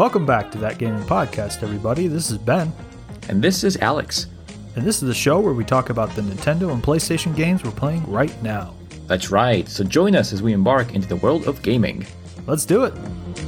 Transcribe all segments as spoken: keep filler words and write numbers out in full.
Welcome back to That Gaming Podcast, everybody. This is Ben. And this is Alex. And this is the show where we talk about the Nintendo and PlayStation games we're playing right now. That's right. So join us as we embark into the world of gaming. Let's do it.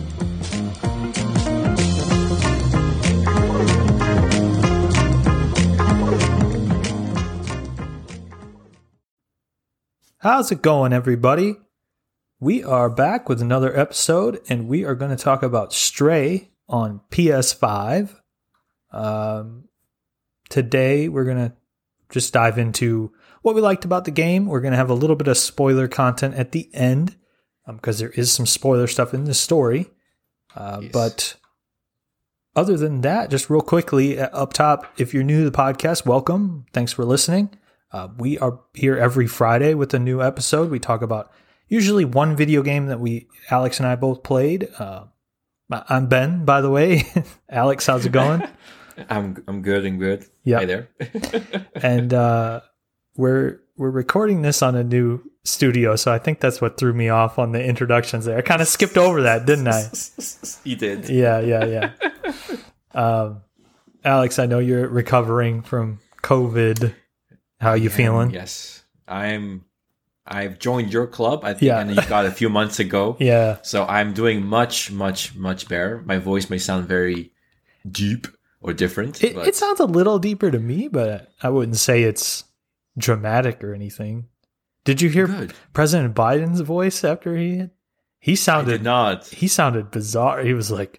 How's it going, everybody? We are back with another episode, and we are going to talk about Stray on P S five. Um, today, we're going to just dive into what we liked about the game. We're going to have a little bit of spoiler content at the end, because um, there is some spoiler stuff in the story. Uh, yes. But other than that, just real quickly, up top, if you're new to the podcast, welcome. Thanks for listening. Uh, we are here every Friday with a new episode. We talk about usually one video game that we, Alex and I both played. Uh, I'm Ben, by the way. Alex, how's it going? I'm I'm good and good. Yeah. Hi there. and uh, we're we're recording this on a new studio, so I think that's what threw me off on the introductions there. I kind of skipped over that, didn't I? You did. Yeah, yeah, yeah. um, Alex, I know you're recovering from COVID. How are you yeah, feeling? Yes, I'm. I've joined your club, I think, yeah. and you got a few months ago. Yeah. So I'm doing much, much, much better. My voice may sound very deep or different. It, but it sounds a little deeper to me, but I wouldn't say it's dramatic or anything. Did you hear Good. President Biden's voice after he he sounded I did not. He sounded bizarre. He was like,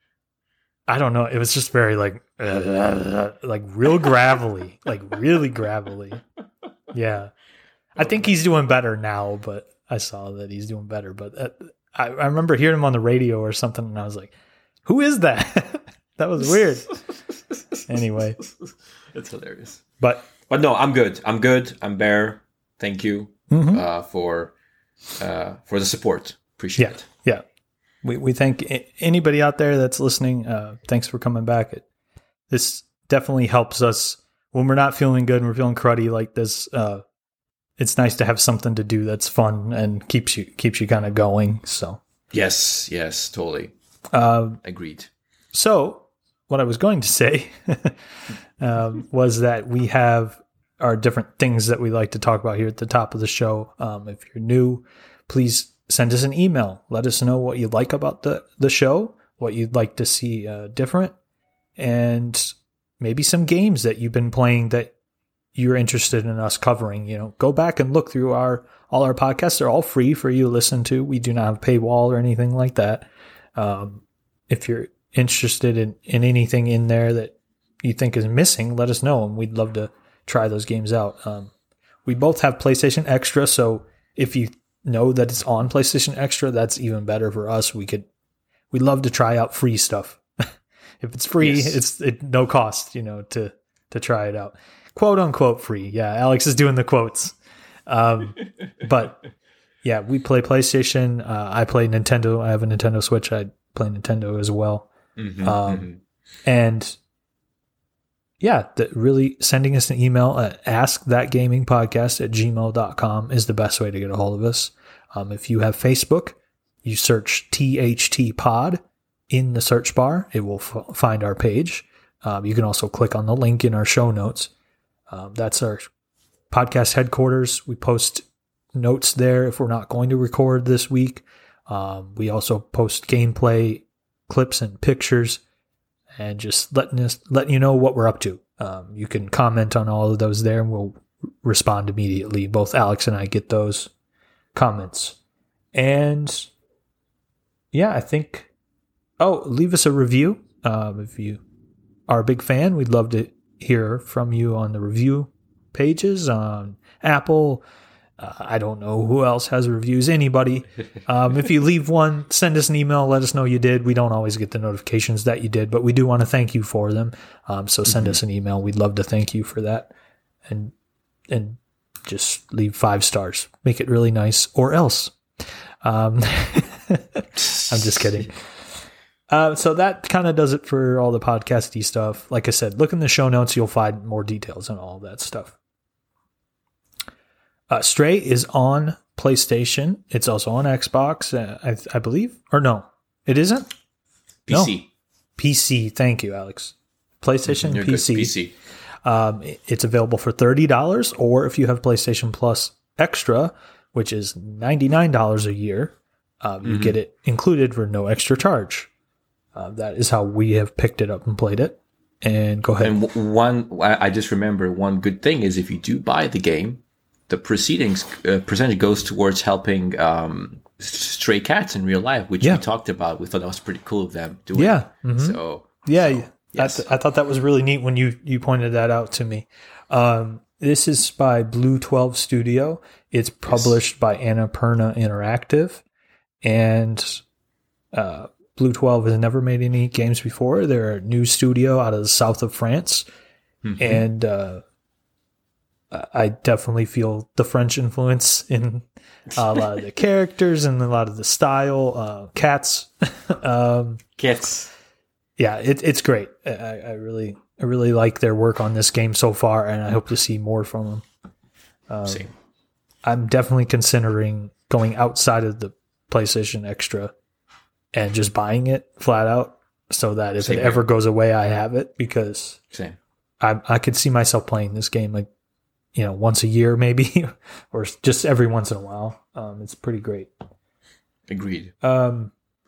I don't know. It was just very like uh, like real gravelly, like really gravelly. Yeah. I think he's doing better now, but I saw that he's doing better. But uh, I, I remember hearing him on the radio or something, and I was like, who is that? That was weird. Anyway. It's hilarious. But but no, I'm good. I'm good. I'm bare. Thank you mm-hmm. uh, for uh, for the support. Appreciate yeah, it. Yeah. We we thank anybody out there that's listening. Uh, thanks for coming back. It, this definitely helps us when we're not feeling good and we're feeling cruddy like this. Uh, it's nice to have something to do that's fun and keeps you keeps you kind of going. So yes, yes, totally. Uh, Agreed. So what I was going to say um, was that we have our different things that we like to talk about here at the top of the show. Um, if you're new, please send us an email. Let us know what you like about the, the show, what you'd like to see uh, different, and maybe some games that you've been playing that you're interested in us covering. You know, go back and look through our all our podcasts. They're all free for you to listen to. We do not have a paywall or anything like that. Um, if you're interested in, in anything in there that you think is missing, let us know, and we'd love to try those games out. Um, we both have PlayStation Extra, so if you know that it's on PlayStation Extra, that's even better for us. We could, we'd love to try out free stuff. If it's free, yes. it's it, no cost, you know, to to try it out. Quote unquote free. Yeah, Alex is doing the quotes. Um, but yeah, we play PlayStation. Uh, I play Nintendo. I have a Nintendo Switch. I play Nintendo as well. Mm-hmm, um, mm-hmm. And yeah, the, really sending us an email at askthatgamingpodcast at gmail dot com is the best way to get a hold of us. Um, if you have Facebook, you search T H T Pod in the search bar. It will f- find our page. Um, you can also click on the link in our show notes. Um, that's our podcast headquarters. We post notes there if we're not going to record this week. Um, we also post gameplay clips and pictures and just letting us, letting you know what we're up to. Um, you can comment on all of those there and we'll respond immediately. Both Alex and I get those comments. And yeah, I think, oh, leave us a review. Um, if you are a big fan, we'd love to hear from you on the review pages on Apple. Uh, I don't know who else has reviews. Anybody. Um, if you leave one, send us an email. Let us know you did. We don't always get the notifications that you did, but we do want to thank you for them. Um, so send mm-hmm. us an email. We'd love to thank you for that. And and just leave five stars. Make it really nice, or else. Um, I'm just kidding. Uh, so that kind of does it for all the podcasty stuff. Like I said, look in the show notes. You'll find more details on all that stuff. Uh, Stray is on PlayStation. It's also on Xbox, uh, I, I believe. Or no, it isn't? P C. P C. Thank you, Alex. PlayStation You're P good. C. P C. Um, it's available for thirty dollars, or if you have PlayStation Plus Extra, which is ninety-nine dollars a year, um, you Mhm. get it included for no extra charge. Uh, that is how we have picked it up and played it. And go ahead. And w- one, I I just remember one good thing is if you do buy the game, the proceedings uh, percentage goes towards helping um, s- stray cats in real life, which Yeah. we talked about. We thought that was pretty cool of them doing. Yeah. mhm. So Yeah, so, I, yes. th- I thought that was really neat when you, you pointed that out to me. Um, this is by Blue twelve Studio. It's published by Annapurna Interactive. And uh, Blue twelve has never made any games before. They're a new studio out of the south of France. Mhm. And uh, I definitely feel the French influence in a lot of the characters and a lot of the style. Uh, cats. um, Cats. yeah, it, it's great. I, I really, I really like their work on this game so far, and I hope to see more from them. Um, Same. I'm definitely considering going outside of the PlayStation Extra and just buying it flat out, so that if Same it here. ever goes away, I have it, because Same. I I could see myself playing this game like, you know, once a year maybe, or just every once in a while. Um, it's pretty great. Agreed. Um,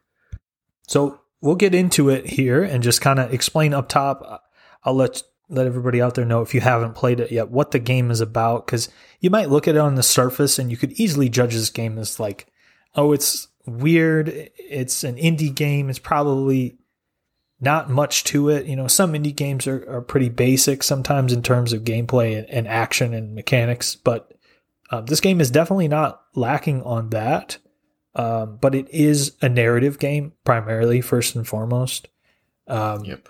so we'll get into it here and just kind of explain up top. I'll let let everybody out there know, if you haven't played it yet, what the game is about, because you might look at it on the surface and you could easily judge this game as like, oh, it's weird. It's an indie game. It's probably not much to it. You know, some indie games are, are pretty basic sometimes in terms of gameplay and, and action and mechanics, but um, this game is definitely not lacking on that. Um, but it is a narrative game primarily, first and foremost. Um, Yep.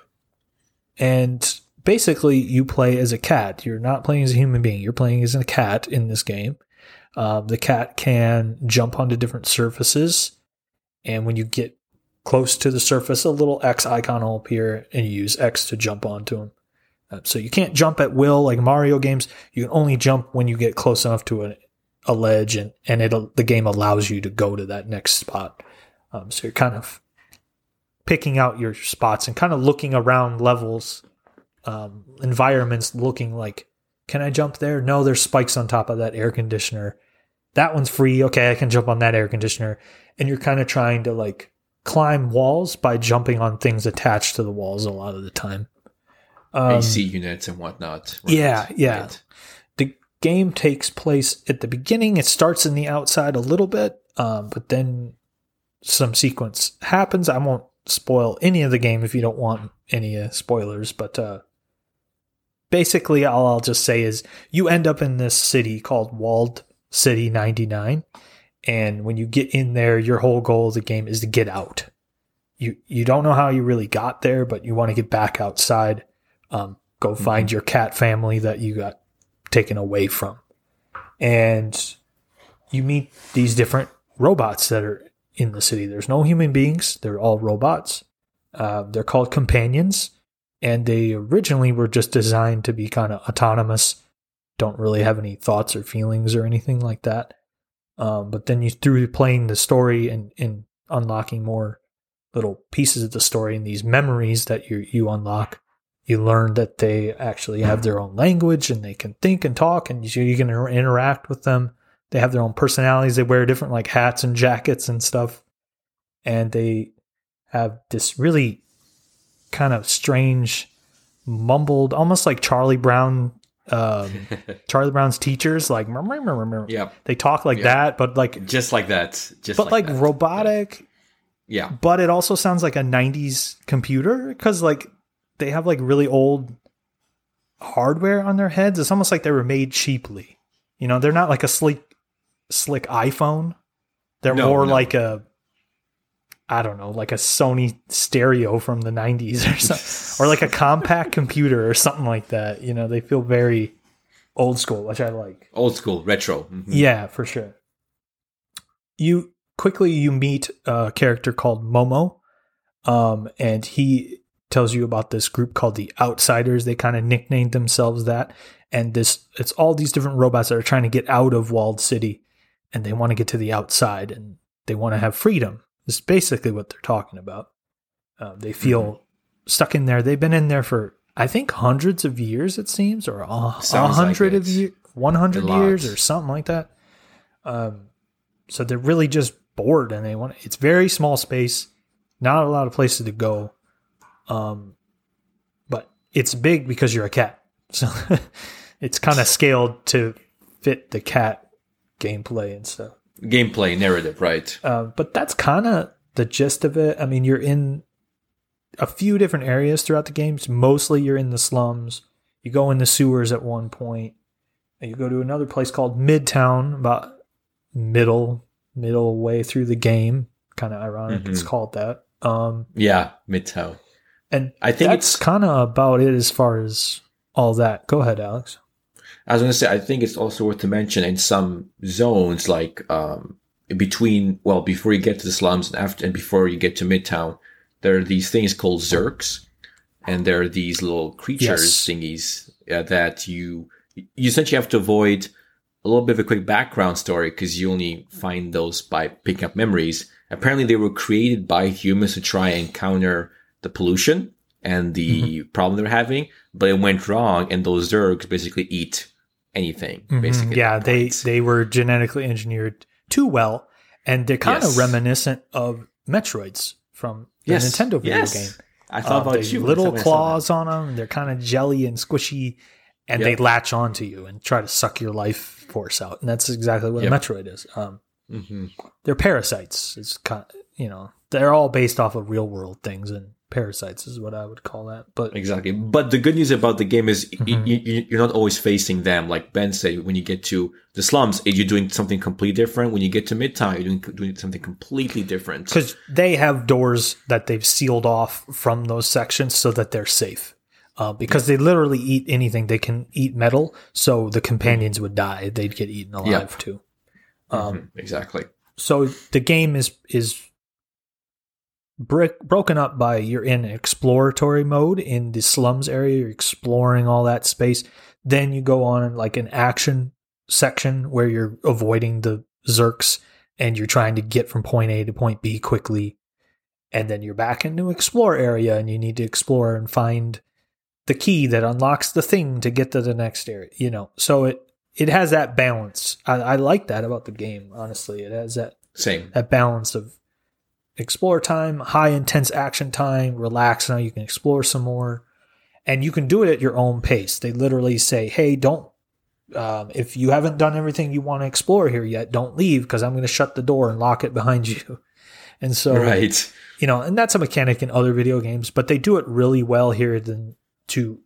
and basically, you play as a cat. You're not playing as a human being. You're playing as a cat in this game. Um, the cat can jump onto different surfaces, and when you get close to the surface, a little X icon will appear, and you use X to jump onto them. Uh, so you can't jump at will like Mario games. You can only jump when you get close enough to a, a ledge, and and it'll the game allows you to go to that next spot. Um, so you're kind of picking out your spots and kind of looking around levels, um, environments, looking like, can I jump there? No, there's spikes on top of that air conditioner. That one's free. Okay, I can jump on that air conditioner. And you're kind of trying to like climb walls by jumping on things attached to the walls a lot of the time. Um, A C units and whatnot. Right. yeah, yeah. Right. The game takes place at the beginning. It starts in the outside a little bit, um, but then some sequence happens. I won't spoil any of the game if you don't want any uh, spoilers, but uh, basically all I'll just say is you end up in this city called Walled City ninety-nine, and when you get in there, your whole goal of the game is to get out. You you don't know how you really got there, but you want to get back outside. Um, go find your cat family that you got taken away from. And you meet these different robots that are in the city. There's no human beings. They're all robots. Uh, they're called companions. And they originally were just designed to be kind of autonomous. Don't really have any thoughts or feelings or anything like that. Um, but then you, through playing the story and, and unlocking more little pieces of the story and these memories that you you unlock, you learn that they actually have their own language and they can think and talk, and you, you can inter- interact with them. They have their own personalities. They wear different like hats and jackets and stuff. And they have this really kind of strange, mumbled, almost like Charlie Brown, um, Charlie Brown's teachers, like, Yeah. they talk like Yeah. that, but like, Just like that. Just but like, like, that. robotic. Yeah. But it also sounds like a nineties computer, because like they have like really old hardware on their heads. It's almost like they were made cheaply. You know, they're not like a slick, slick iPhone. They're No, more no. like a, I don't know, like a Sony stereo from the nineties or something, or like a compact computer or something like that. You know, they feel very old school, which I like. Old school, retro. Mhm. Yeah, for sure. You quickly you meet a character called Momo, um, and he tells you about this group called the Outsiders. They kind of nicknamed themselves that, and this it's all these different robots that are trying to get out of Walled City, and they want to get to the outside, and they want to have freedom. This is basically what they're talking about. Uh, they feel stuck in there. They've been in there for, I think, hundreds of years, it seems, or a, a Sounds hundred like of it. years, one hundred A lot. years or something like that. Um, so they're really just bored and they want, it's very small space, not a lot of places to go. Um, but it's big because you're a cat. So it's kind of scaled to fit the cat gameplay and stuff. Gameplay, narrative, right. Uh, but that's kind of the gist of it. I mean, you're in a few different areas throughout the games. Mostly you're in the slums. You go in the sewers at one point. And you go to another place called Midtown, about middle, middle way through the game. Kind of ironic Mhm. it's called that. Um, Yeah, Midtown. and I think that's it's- kind of about it as far as all that. Go ahead, Alex. I was going to say, I think it's also worth to mention in some zones, like um, between, well, before you get to the slums and after, and before you get to Midtown, there are these things called Zerks, and there are these little creatures Yes. thingies uh, that you you essentially have to avoid. A little bit of a quick background story because you only find those by picking up memories. Apparently, they were created by humans to try and counter the pollution and the Mm-hmm. problem they're having, but it went wrong, and those Zergs basically eat anything. Mhm. Basically, Yeah, at that they, point. they were genetically engineered too well. And they're kind Yes. of reminiscent of Metroids from the Yes. Nintendo video Yes. game. I thought Um, about they you. little when I saw claws on them. They're kind of jelly and squishy, and Yep. they latch onto you and try to suck your life force out. And that's exactly what Yep. a Metroid is. Um, that. Mhm. they're parasites. It's kind of, you know, they're all based off of real world things, and parasites is what I would call that. But Exactly. But the good news about the game is y- Mhm. y- y- you're not always facing them. Like Ben said, when you get to the slums, you're doing something completely different. When you get to Midtown, you're doing, doing something completely different. because they have doors that they've sealed off from those sections so that they're safe. Uh, because they literally eat anything. They can eat metal, so the companions would die. They'd get eaten alive Yep. too. Um, Mhm. Exactly. So the game is is brick, broken up by you're in exploratory mode in the slums area. You're exploring all that space. Then you go on like an action section where you're avoiding the Zerks and you're trying to get from point A to point B quickly. And then you're back into explore area and you need to explore and find the key that unlocks the thing to get to the next area. You know, so it it has that balance. I, I like that about the game. Honestly, it has that Same. that balance of explore time, high intense action time, relax now, you can explore some more. And you can do it at your own pace. They literally say, hey, don't, um, if you haven't done everything you want to explore here yet, don't leave because I'm going to shut the door and lock it behind you. And so, Right. you know, and that's a mechanic in other video games, but they do it really well here than to,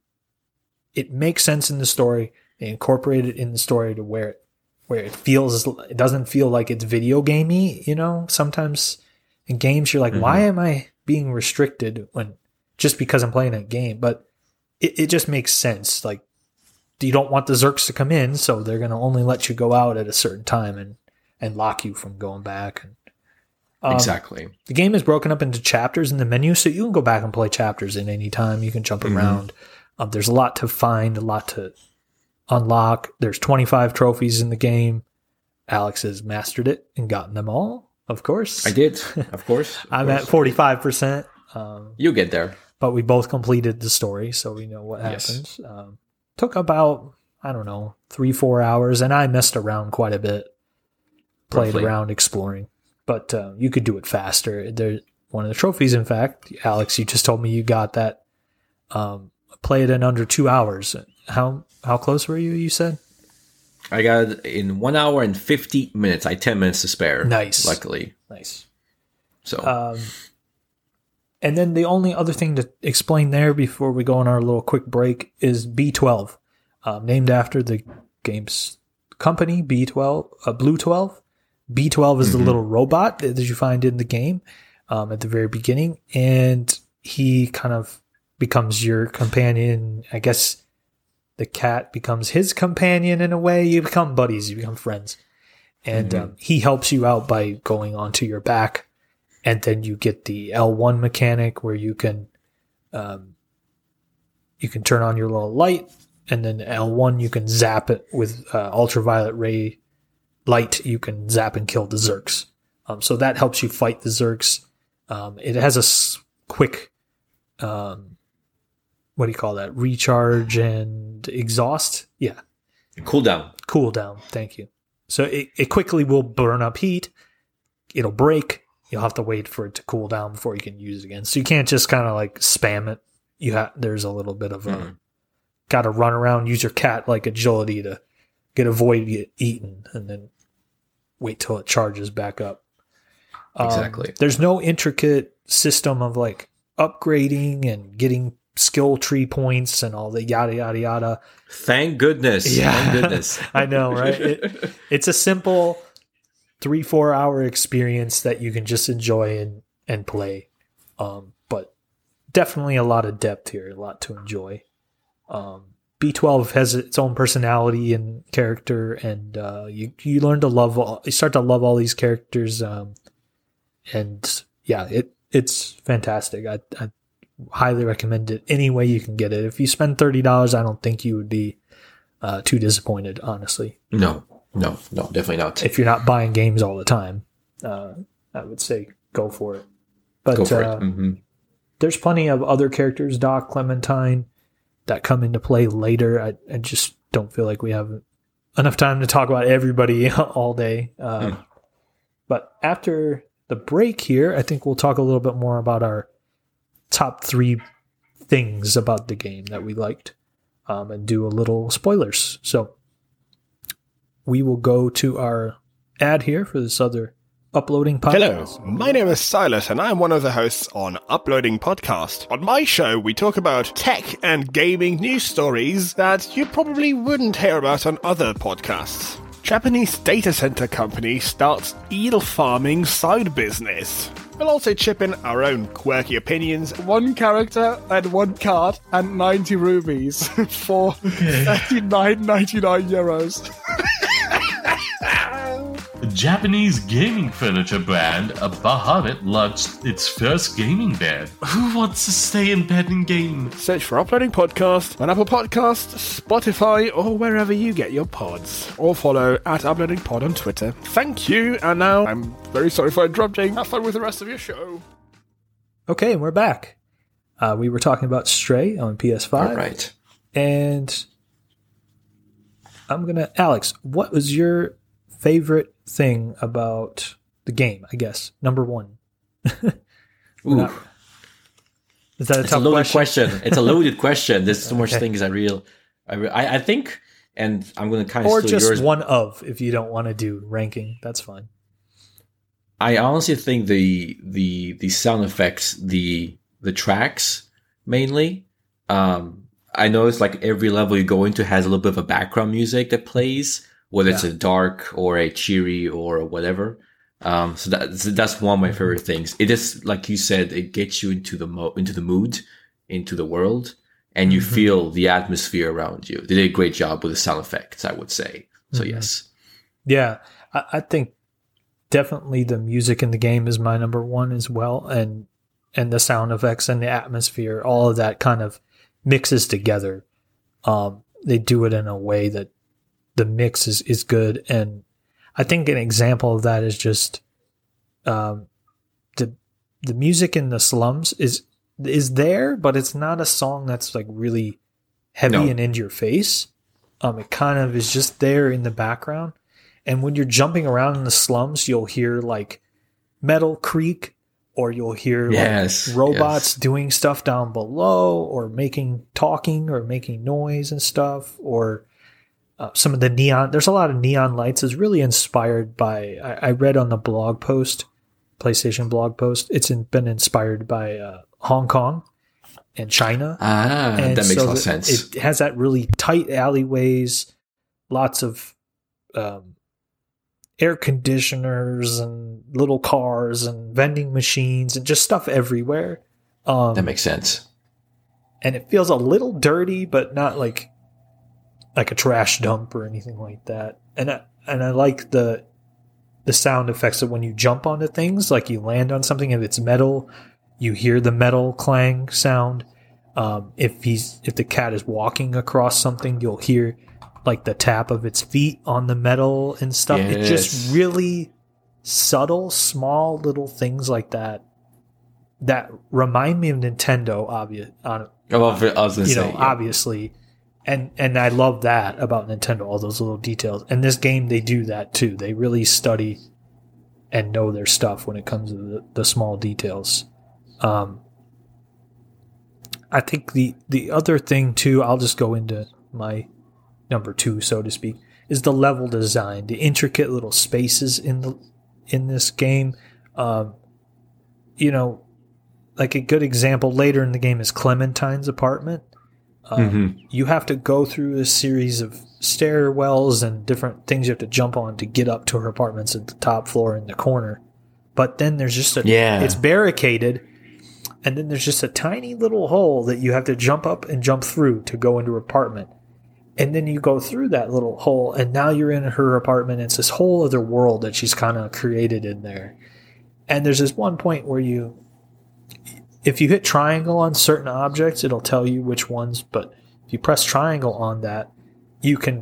it makes sense in the story. They incorporate it in the story to where it, where it feels, it doesn't feel like it's video gamey, you know, sometimes in games you're like, Mhm. why am I being restricted when just because I'm playing a game? But it, it just makes sense. Like you don't want the Zerks to come in, so they're going to only let you go out at a certain time and, and lock you from going back. And um, Exactly. the game is broken up into chapters in the menu, so you can go back and play chapters in any time. You can jump Mhm. around. Um, there's a lot to find, a lot to unlock. There's twenty-five trophies in the game. Alex has mastered it and gotten them all, of course. I did, of course. of I'm course. at forty-five percent, um, You get there. but we both completed the story, so we know what Yes. happens. Um, took about, I don't know, three, four hours, and I messed around quite a bit. Played Roughly. around exploring, but uh, you could do it faster. There, one of the trophies, in fact, Alex, you just told me you got that. Um, play it in under two hours. How how close were you? You said I got it in one hour and fifty minutes. I had ten minutes to spare. Nice. Luckily. nice. So Um, and then the only other thing to explain there before we go on our little quick break is B twelve, um, named after the game's company, B twelve, uh, Blue twelve. B twelve is Mhm. the little robot that you find in the game um, at the very beginning, and he kind of becomes your companion. I guess the cat becomes his companion in a way. You become buddies, you become friends. And Mhm. um, he helps you out by going onto your back. And then you get the L one mechanic where you can um, you can turn on your little light, and then L one you can zap it with uh, ultraviolet ray light. You can zap and kill the Zerks. Um, so that helps you fight the Zerks. Um, it has a s- quick um, what do you call that? Recharge and exhaust. Yeah. Cooldown. Cooldown. Thank you. So it, it quickly will burn up heat. It'll break. You'll have to wait for it to cool down before you can use it again. So you can't just kind of like spam it. You have there's a little bit of a Mm. got to run around, use your cat like agility to get avoid get eaten, and then wait till it charges back up. Um, Exactly. There's no intricate system of like upgrading and getting skill tree points and all the yada yada yada. Thank goodness. Yeah. Thank goodness. I know, right? It, it's a simple three, four hour experience that you can just enjoy and, and play. Um, but definitely a lot of depth here, a lot to enjoy. Um, B twelve has its own personality and character, and uh, you you learn to love all, you start to love all these characters, um, and yeah, it it's fantastic. I, I highly recommend it any way you can get it. If you spend thirty dollars, I don't think you would be uh, too disappointed, honestly. No, no, no, definitely not. If you're not buying games all the time, uh, I would say go for it. But Go for uh, it. hmm there's plenty of other characters, Doc, Clementine, that come into play later. I, I just don't feel like we have enough time to talk about everybody all day. Uh, Mm. But after the break here, I think we'll talk a little bit more about our top three things about the game that we liked, um, and do a little spoilers. So we will go to our ad here for this other uploading Hello, podcast. my name is Silas and I'm one of the hosts on Uploading Podcast. On my show, we talk about tech and gaming news stories that you probably wouldn't hear about on other podcasts. Japanese data center company starts eel farming side business. We'll also chip in our own quirky opinions. One character and one card and ninety rubies for thirty-nine ninety-nine euros. The Japanese gaming furniture brand, a Bahamut, launched its first gaming bed. Who wants to stay in bed and game? Search for Uploading Podcast on Apple Podcasts, Spotify, or wherever you get your pods. Or follow at Uploading Pod on Twitter. Thank you, and now I'm very sorry for interrupting. Have fun with the rest of your show. Okay, and we're back. Uh, we were talking about Stray on P S five. All right. And I'm going to... Alex, what was your favorite thing about the game, I guess? Number one. Ooh. Not- is that a It's a tough loaded question? question. It's a loaded question. There's so much Okay. things I real, I, re- I, I think, and I'm going to kind of Or steal just yours. one of, if you don't want to do ranking. That's fine. I honestly think the the the sound effects, the the tracks mainly. Um, I noticed like every level you go into has a little bit of a background music that plays, whether it's Yeah. a dark or a cheery or whatever. Um, so that's that's one of my favorite things. It is like you said, it gets you into the mo- into the mood, into the world, and you Mhm. feel the atmosphere around you. They did a great job with the sound effects, I would say. So Mhm. yes, Yeah, I, I think definitely the music in the game is my number one as well, and and the sound effects and the atmosphere, all of that kind of mixes together. Um, they do it in a way that the mix is, is good, and I think an example of that is just um, the the music in the slums is is there, but it's not a song that's like really heavy No. and in your face. Um, it kind of is just there in the background. And when you're jumping around in the slums, you'll hear like metal creak, or you'll hear Yes, like robots yes. doing stuff down below, or making talking or making noise and stuff, or uh, some of the neon. There's a lot of neon lights. It's really inspired by. I, I read on the blog post, PlayStation blog post. It's in, been inspired by uh, Hong Kong and China. ah, And that makes so a lot of the- sense. It has that really tight alleyways, lots of um, air conditioners and little cars and vending machines and just stuff everywhere. Um, that makes sense. and it feels a little dirty, but not like like a trash dump or anything like that. And I, and I like the the sound effects of when you jump onto things, like you land on something. If it's metal, you hear the metal clang sound. Um, if he's if the cat is walking across something, you'll hear like the tap of its feet on the metal and stuff. It's Yes. just really subtle, small little things like that that remind me of Nintendo, obvious, on I love it. I was gonna you say, know, yeah. obviously, and and I love that about Nintendo, all those little details. And this game, they do that too. They really study and know their stuff when it comes to the, the small details. Um, I think the the other thing too, I'll just go into my number two, so to speak, is the level design, the intricate little spaces in the in this game. Um, you know, like a good example later in the game is Clementine's apartment. Um, Mm-hmm. You have to go through a series of stairwells and different things you have to jump on to get up to her apartments at the top floor in the corner. But then there's just a, Yeah. it's barricaded, and then there's just a tiny little hole that you have to jump up and jump through to go into her apartment. And then you go through that little hole, and now you're in her apartment. It's this whole other world that she's kind of created in there. And there's this one point where you, if you hit triangle on certain objects, it'll tell you which ones. But if you press triangle on that, you can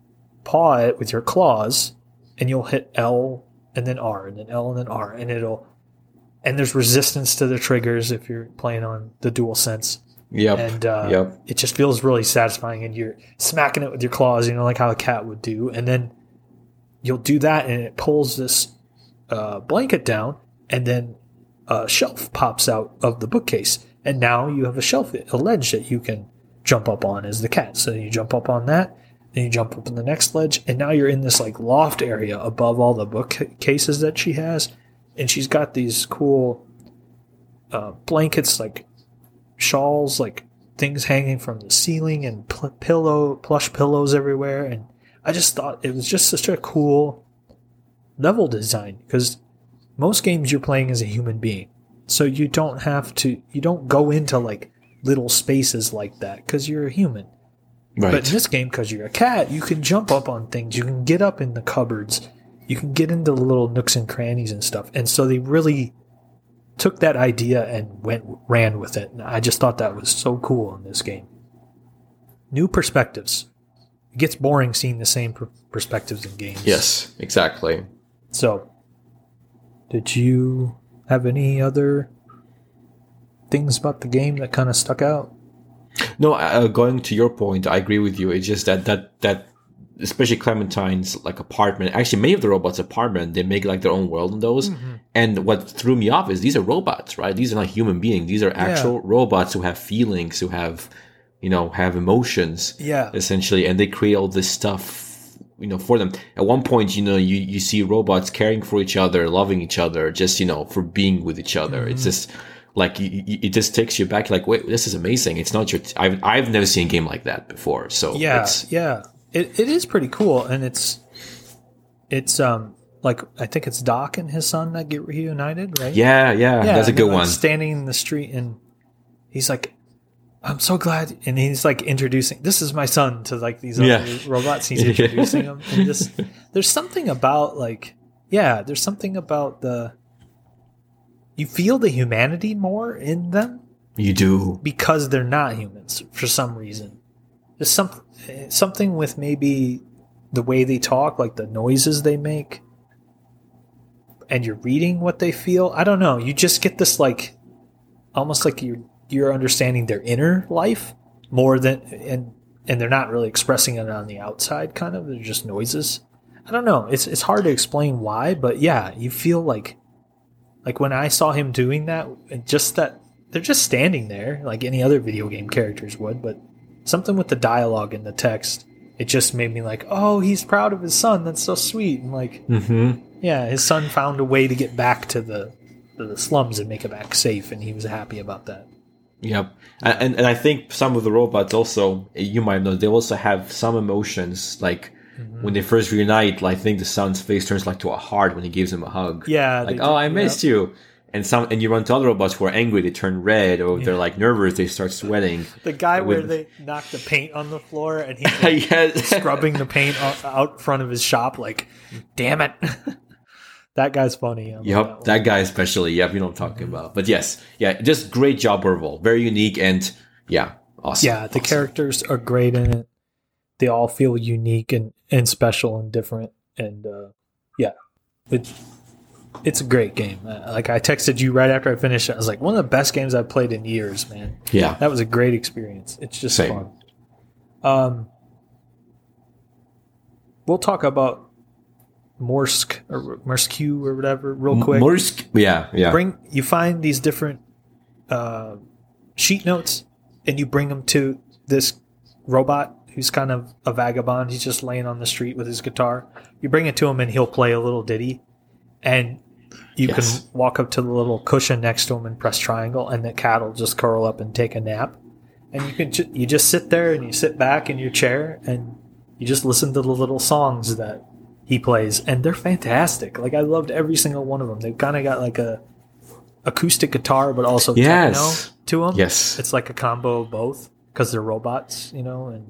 paw it with your claws, and you'll hit L and then R and then L and then R, and it'll. And there's resistance to the triggers if you're playing on the DualSense. Yep. And uh, Yep. it just feels really satisfying, and you're smacking it with your claws, you know, like how a cat would do. And then you'll do that, and it pulls this uh, blanket down, and then a shelf pops out of the bookcase. And now you have a shelf, a ledge that you can jump up on as the cat. So you jump up on that, and you jump up on the next ledge, and now you're in this like loft area above all the bookcases that she has. And she's got these cool uh, blankets, like shawls, like things hanging from the ceiling, and pl- pillow, plush pillows everywhere. And I just thought it was just such a cool level design, because most games you're playing as a human being, so you don't have to, you don't go into like little spaces like that because you're a human. Right. But in this game, because you're a cat, you can jump up on things, you can get up in the cupboards, you can get into the little nooks and crannies and stuff. And so they really took that idea and went ran with it. And I just thought that was so cool in this game. New perspectives. It gets boring seeing the same per- perspectives in games. Yes, exactly. So, did you have any other things about the game that kind of stuck out? No, uh, going to your point, I agree with you. It's just that that that especially Clementine's like apartment. Actually, many of the robots' apartment, they make like their own world in those. Mm-hmm. And what threw me off is these are robots, right? These are not human beings. These are actual yeah. robots who have feelings, who have, you know, have emotions. Yeah, essentially, and they create all this stuff, you know, for them. At one point, you know, you you see robots caring for each other, loving each other, just, you know, for being with each other. Mm-hmm. It's just like you, you, it just takes you back. Like, wait, this is amazing. It's not your. T- I've I've never seen a game like that before. So yeah, it's, yeah. It it is pretty cool, and it's it's um like I think it's Doc and his son that get reunited, right? Yeah, yeah, yeah that's a good like one. Standing in the street, and he's like, "I'm so glad," and he's like introducing, "This is my son," to like these other yeah. robots. He's introducing them, and just there's something about like yeah, there's something about the you feel the humanity more in them. You do, because they're not humans for some reason. There's some something with maybe the way they talk, like the noises they make, and you're reading what they feel. I don't know. You just get this like almost like you're you're understanding their inner life more than and and they're not really expressing it on the outside. Kind of, they're just noises. I don't know. It's it's hard to explain why, but yeah, you feel like like when I saw him doing that, and just that they're just standing there like any other video game characters would, but something with the dialogue and the text, it just made me like, oh, he's proud of his son. That's so sweet. And like, mm-hmm. yeah, his son found a way to get back to the to the slums and make it back safe, and he was happy about that. Yep. And and I think some of the robots also, you might know, they also have some emotions. Like mm-hmm. when they first reunite, I think the son's face turns like to a heart when he gives him a hug. Yeah. Like, oh, I missed yep. you. And some, and you run to other robots who are angry, they turn red, or yeah. they're like nervous, they start sweating. The guy with, where they knock the paint on the floor and he's like yes. scrubbing the paint out front of his shop, like, damn it. That guy's funny. I yep, that, that guy especially. Yep, you know what I'm talking mm-hmm. about. But yes, yeah, just great job overall. Very unique and yeah, awesome. Yeah, the awesome. characters are great in it. They all feel unique and, and special and different. And uh, yeah, it, it's a great game. Uh, Like I texted you right after I finished it. I was like, one of the best games I've played in years, man. Yeah. That was a great experience. It's just Same. fun. Um, we'll talk about Morsk or Morsk or whatever real quick. Morsk, yeah, yeah. Bring you find these different uh, sheet notes, and you bring them to this robot who's kind of a vagabond. He's just laying on the street with his guitar. You bring it to him, and he'll play a little ditty, and you Yes. can walk up to the little cushion next to him and press triangle, and the cat will just curl up and take a nap. And you can ju- you just sit there and you sit back in your chair and you just listen to the little songs that he plays, and they're fantastic. Like I loved every single one of them. They've kind of got like a acoustic guitar, but also Yes. techno to them. Yes. It's like a combo of both because they're robots, you know, and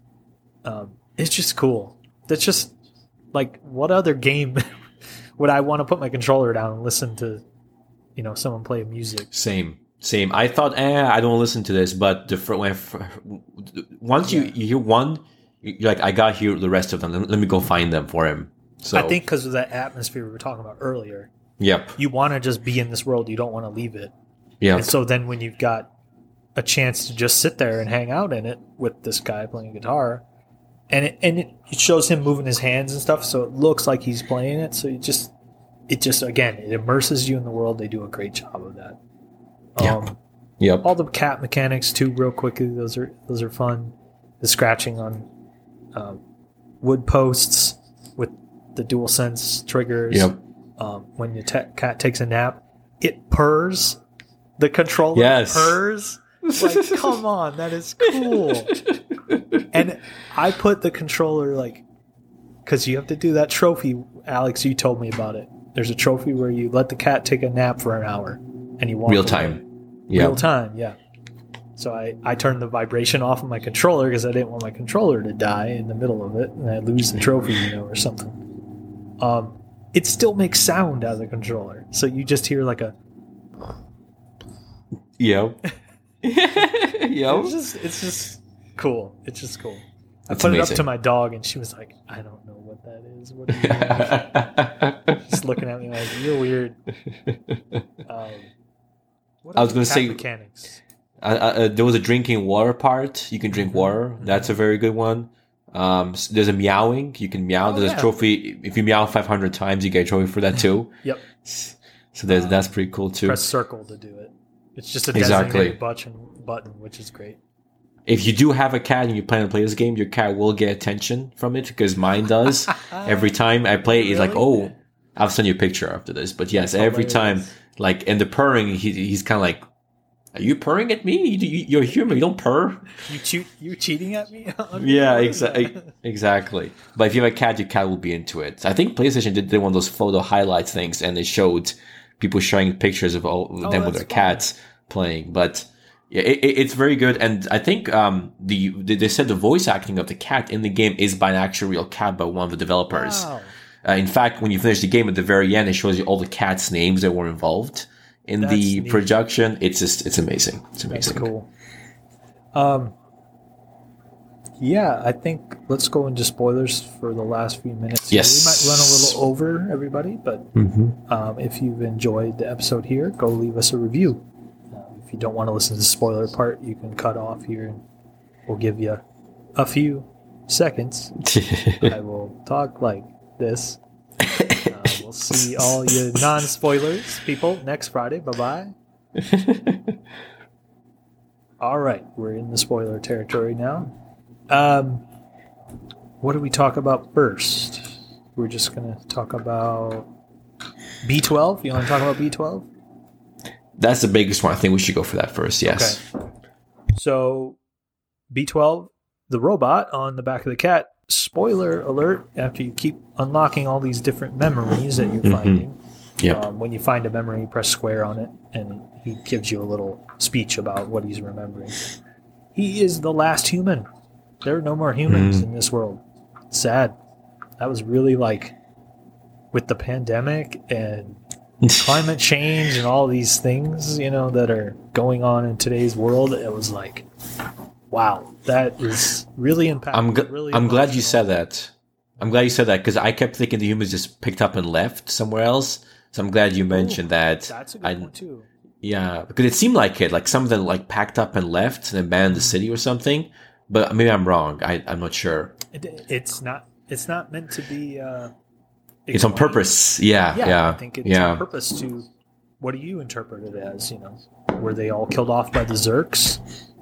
um, it's just cool. That's just like, what other game would I want to put my controller down and listen to, you know, someone play music? Same, same. I thought, eh, I don't listen to this, but the fir- when I fir- once you, you hear one, you're like, I got here the rest of them. Let, let me go find them for him. So I think because of that atmosphere we were talking about earlier, yep, you want to just be in this world. You don't want to leave it. yeah, And so then when you've got a chance to just sit there and hang out in it with this guy playing guitar, and it, and it, it shows him moving his hands and stuff, so it looks like he's playing it. So you just, it just, again, it immerses you in the world. They do a great job of that. Yeah. Um, yep. all the cat mechanics too, real quickly. Those are those are fun. The scratching on uh, wood posts with the DualSense triggers. Yep. Um, when your te- cat takes a nap, it purrs. The controller Yes. purrs. Like, come on, that is cool. And I put the controller, like, because you have to do that trophy, Alex, you told me about it. There's a trophy where you let the cat take a nap for an hour and you walk Real away. time. Yeah. Real time, yeah. So I, I turned the vibration off of my controller because I didn't want my controller to die in the middle of it and I lose the trophy, you know, or something. Um, it still makes sound out of the controller. So you just hear like a... Yep. Yep. It's just, it's just cool. It's just cool. I That's put it amazing. up to my dog and she was like, I don't know what that is. What are you doing? Just looking at me like, you're weird. Um, what I was other gonna cat say- mechanics. Uh, uh, there was a drinking water part. You can drink Mm-hmm. water. That's a very good one. Um, s- there's a meowing. You can meow. Oh, there's yeah. a trophy. If you meow five hundred times, you get a trophy for that too. Yep. So there's, that's pretty cool too. Press circle to do it. It's just a Exactly. designated button, button, which is great. If you do have a cat and you plan to play this game, your cat will get attention from it because mine does. Every time I play, it's like, Really? oh, I'll send you a picture after this. But yes, That's every hilarious. time, like, and the purring, he, he's kind of like, are you purring at me? You, you, you're human. You don't purr. You cheat? You cheating at me? Yeah, exactly. Exactly. But if you have a cat, your cat will be into it. I think PlayStation did, did one of those photo highlights things, and they showed people showing pictures of all of Oh, them with that's their fun. cats playing. But yeah, it, it- it's very good. And I think um, the they they said the voice acting of the cat in the game is by an actual real cat by one of the developers. Wow. Uh, in fact, when you finish the game at the very end, it shows you all the cats' names that were involved in That's the neat. production. It's just it's amazing. It's That's amazing. cool. Um, yeah, I think let's go into spoilers for the last few minutes. here. Yes. We might run a little over, everybody, but Mm-hmm. um, if you've enjoyed the episode here, go leave us a review. Uh, if you don't want to listen to the spoiler part, you can cut off here and we'll give you a few seconds. I will talk like this. Uh, we'll see all you non-spoilers people next Friday. Bye-bye. All right, we're in the spoiler territory now. Um, what do we talk about first? We're just going to talk about B twelve. You want to talk about B twelve? That's the biggest one. I think we should go for that first. Yes. Okay. So, B twelve, the robot on the back of the cat. Spoiler alert, after you keep unlocking all these different memories that you're Mhm. finding. Yep. Um, when you find a memory, you press square on it, and he gives you a little speech about what he's remembering. He is the last human. There are no more humans Mm. in this world. Sad. That was really like, with the pandemic and climate change and all these things, you know, that are going on in today's world, it was like, wow, that is really impactful. I'm gl- really I'm glad you emotional. said that. I'm glad you said that because I kept thinking the humans just picked up and left somewhere else. So I'm glad you mentioned Ooh, that. That's a good I, one too. Yeah, because it seemed like it. Like some of them like packed up and left and abandoned the city or something. But maybe I'm wrong. I, I'm not sure. It, it's not. It's not meant to be. Uh, It's on explained. purpose. Yeah, Yeah, yeah, I think it's yeah. on purpose to. What do you interpret it as? You know, were they all killed off by the Zerks,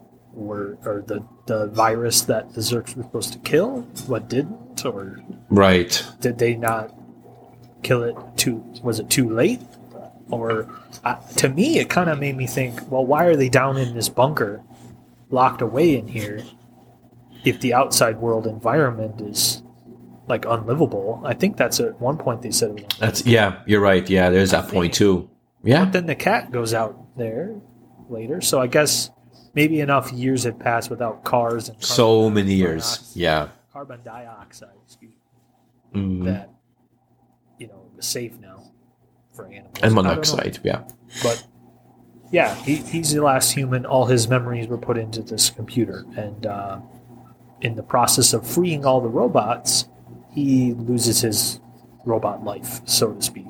or or the the virus that the Zerks were supposed to kill? What didn't, or Right. did they not kill it too? Was it too late? Or uh, to me, it kind of made me think, well, why are they down in this bunker, locked away in here, if the outside world environment is like unlivable? I think that's at one point they said it was unlivable. That's yeah. You're right. Yeah, there's that point too. Yeah. But then the cat goes out there later, so I guess maybe enough years had passed without cars and So carbon many years. monoxide- Yeah. carbon dioxide, excuse me, Mhm. that you know it was safe now for animals. And I don't know. monoxide. Yeah. But yeah, he, he's the last human. All his memories were put into this computer, and uh, in the process of freeing all the robots, he loses his robot life, so to speak.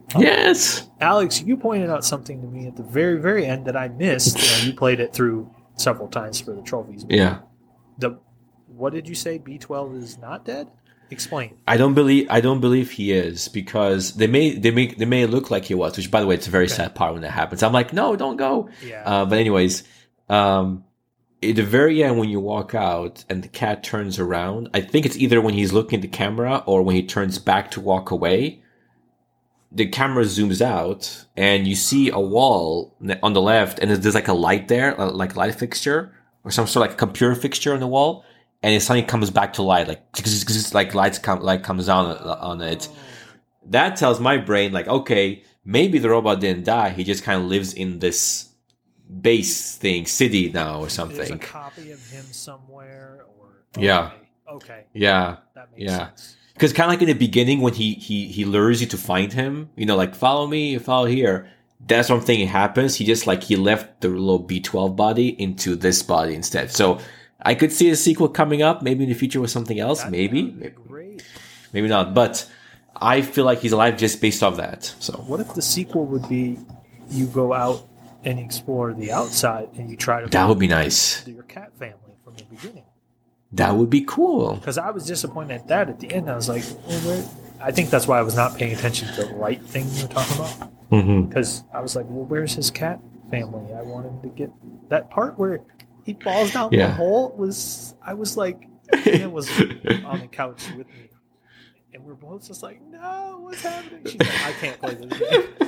Yes. Alex, you pointed out something to me at the very, very end that I missed. You know, you played it through several times for the trophies. Yeah. The what did you say? B twelve is not dead? Explain. I don't believe I don't believe he is because they may they make they may look like he was, which by the way, it's a very Okay. sad part when that happens. I'm like, no, don't go. Yeah. Uh, but anyways, um, at the very end when you walk out and the cat turns around, I think it's either when he's looking at the camera or when he turns back to walk away. The camera zooms out and you see a wall on the left, and there's like a light there, like a light fixture or some sort of like a computer fixture on the wall. And it suddenly comes back to light, like like lights come like comes on on it. That tells my brain like, okay, maybe the robot didn't die. He just kind of lives in this base thing, city now or There's a something. copy of him somewhere, or Yeah. Okay, okay. Yeah, That makes Yeah. sense. because kind of like in the beginning when he he he lures you to find him, you know, like follow me, follow here. That's what I'm thinking happens. He just like he left the little B twelve body into this body instead. So I could see a sequel coming up, maybe in the future with something else, That- maybe. that would be great. Maybe not, but I feel like he's alive just based off that. So What if the sequel would be you go out and explore the outside and you try to that would be nice. find your cat family from the beginning? That would be cool. Because I was disappointed at that at the end. I was like, well, where? I think that's why I was not paying attention to the light thing you were talking about. Mm-hmm. Because I was like, well, where's his cat family? I wanted to get that part where he falls down Yeah. the hole. Was I was like, it was on the couch with me, and we're both just like, no, what's happening? She's like, I can't play this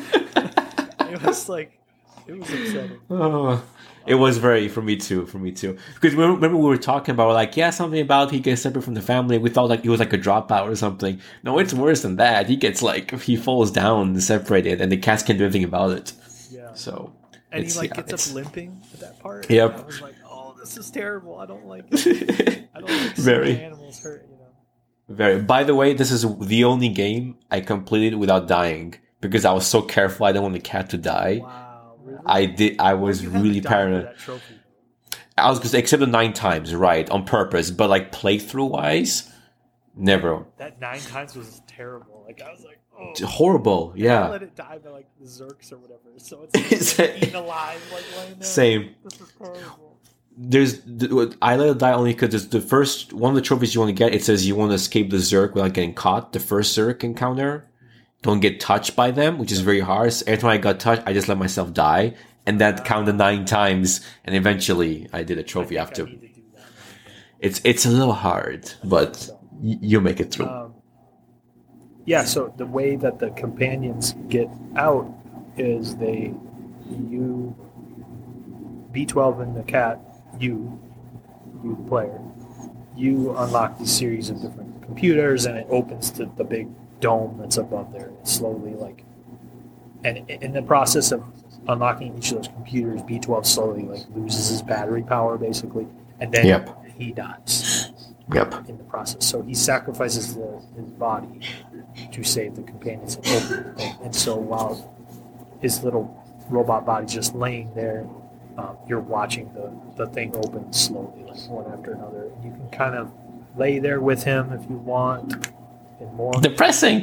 game. It was like, it was upsetting. Oh, it was very for me too. For me too. Because remember, remember we were talking about like yeah something about he gets separate from the family. We thought like he was like a dropout or something. No, it's worse than that. He gets like he falls down separated, and the cats can't do anything about it. Yeah. So And he it's- like yeah, gets it's- up limping at that part. Yep. And I was like, oh, this is terrible. I don't like it. I don't like seeing Very. animals hurt. You know. Very. By the way, this is the only game I completed without dying because I was so careful. I didn't want the cat to die. Wow. Really? I did. I was You haven't really died for paranoid. that trophy. I was gonna say except the nine times, right, on purpose. But like playthrough wise, never. That nine times was terrible. Like I was like, oh, Horrible. I Yeah. let it die by like the Zerks or whatever. So it's like, eaten alive, like laying there. Same. This is terrible. There's I let it die only because the first one of the trophies you want to get. It says you want to escape the Zerg without getting caught. The first Zerg encounter, don't get touched by them, which is very hard. So every time I got touched, I just let myself die, and that counted nine times. And eventually, I did a trophy I after. need to do that now. It's it's a little hard, but y- you'll make it through. Um, yeah, so the way that the companions get out is they, you, B twelve and the cat, you, you the player, you unlock these series of different computers and it opens to the big dome that's above there. It's slowly like, and in the process of unlocking each of those computers, B twelve slowly like loses his battery power basically, and then Yep. he dies Yep. in the process. So he sacrifices the, his body to save the companions and open the thing. And so while his little robot body's just laying there, um, you're watching the, the thing open slowly, like one after another. And you can kind of lay there with him if you want. And more. Depressing.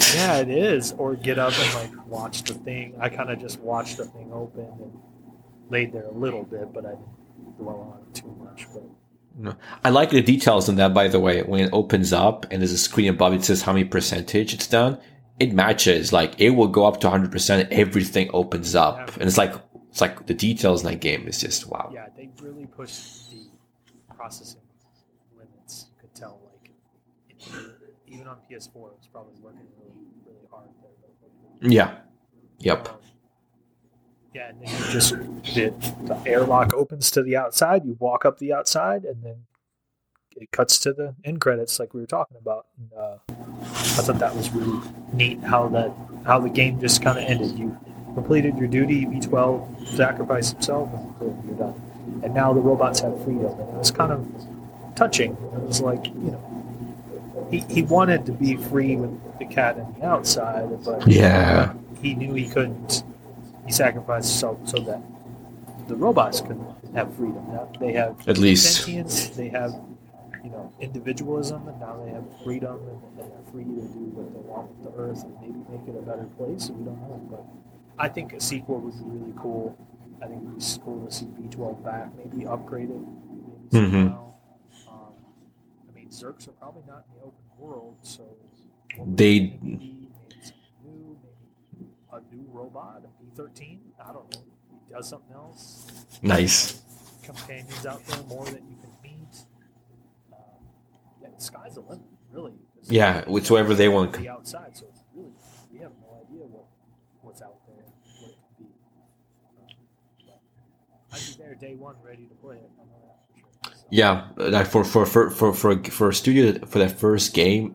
Yeah, it is. Or get up and like watch the thing. I kind of just watched the thing open and laid there a little bit, but I didn't dwell on it too much. But No. I like the details in that, by the way. When it opens up and there's a screen above it says how many percentage it's done, it matches. Like, it will go up to one hundred percent. Everything opens up. And it's like, it's like the details in that game is just wow. yeah, they really pushed the processing limits. You could tell, like, it, even on P S four, it was probably working really, really hard there. Yeah. Yep. Um, yeah, and then you just the, the airlock opens to the outside. You walk up the outside, and then it cuts to the end credits, like we were talking about. And, uh, I thought that was really neat how that how the game just kind of ended. You completed your duty. V twelve sacrificed himself, and boom, you're done. And now the robots have freedom, and it was kind of touching. It was like, you know, he he wanted to be free with the cat on the outside, but Yeah. he knew he couldn't. He sacrificed himself so that the robots could have freedom. Now they have At least. sentience, they have, you know, individualism, and now they have freedom, and they're free to do what they want with the Earth and maybe make it a better place. We don't know, but I think a sequel would be really cool. I think it would be cool to see V twelve back, maybe upgraded. Maybe Mhm. somehow. Um, I mean, Zerks are probably not in the open world, so what would They- it maybe, maybe something new, maybe a new robot, a B thirteen. I don't know. He does something else. Nice. Companions out there more that you can meet. Uh, yeah, the sky's the limit, really. 'Cause Yeah, with whoever they want. the outside, so it's really we have no idea what what's out there, what it could be. Um, but I'd be there day one, ready to play it. I know that for sure. So, Yeah, like for for for for for for a studio for that first game,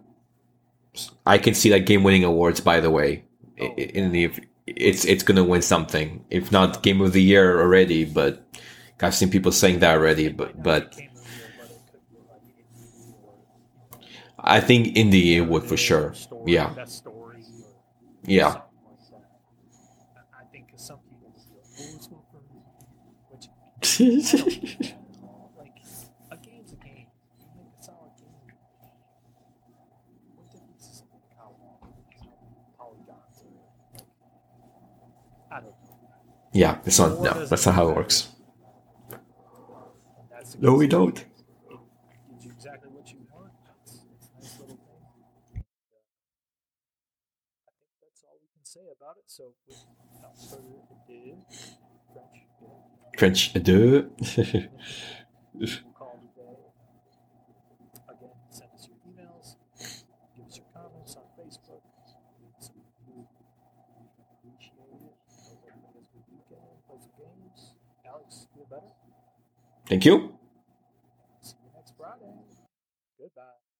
I can see that game winning awards. By the way, I- I- in the it's it's gonna win something, if not game of the year already. But I've seen people saying that already. But but Game of the year, but it could be like indie or, you know, I think indie it would for sure. story, Yeah, best story, or yeah, something like that. I- I think 'cause some people would be like, oh, it's not for me. Which, I don't know. Like, a game's a game. You make a solid game. What difference does it make how long, how many polygons are it? Like, I don't know. yeah. It's not. More No, doesn't that's not how it matter. works. And that's the No, we case. don't. It gives you exactly what you want. It's, it's a nice little thing. I think that's all we can say about it. So, without further ado, French, French yeah, deux. we'll call it a day. Again, send us your emails, give us your comments on Facebook. Leave some review. We appreciate it. Hope everybody has a good weekend. Play some games. Alex, feel better? Thank you. See you next Friday. Goodbye.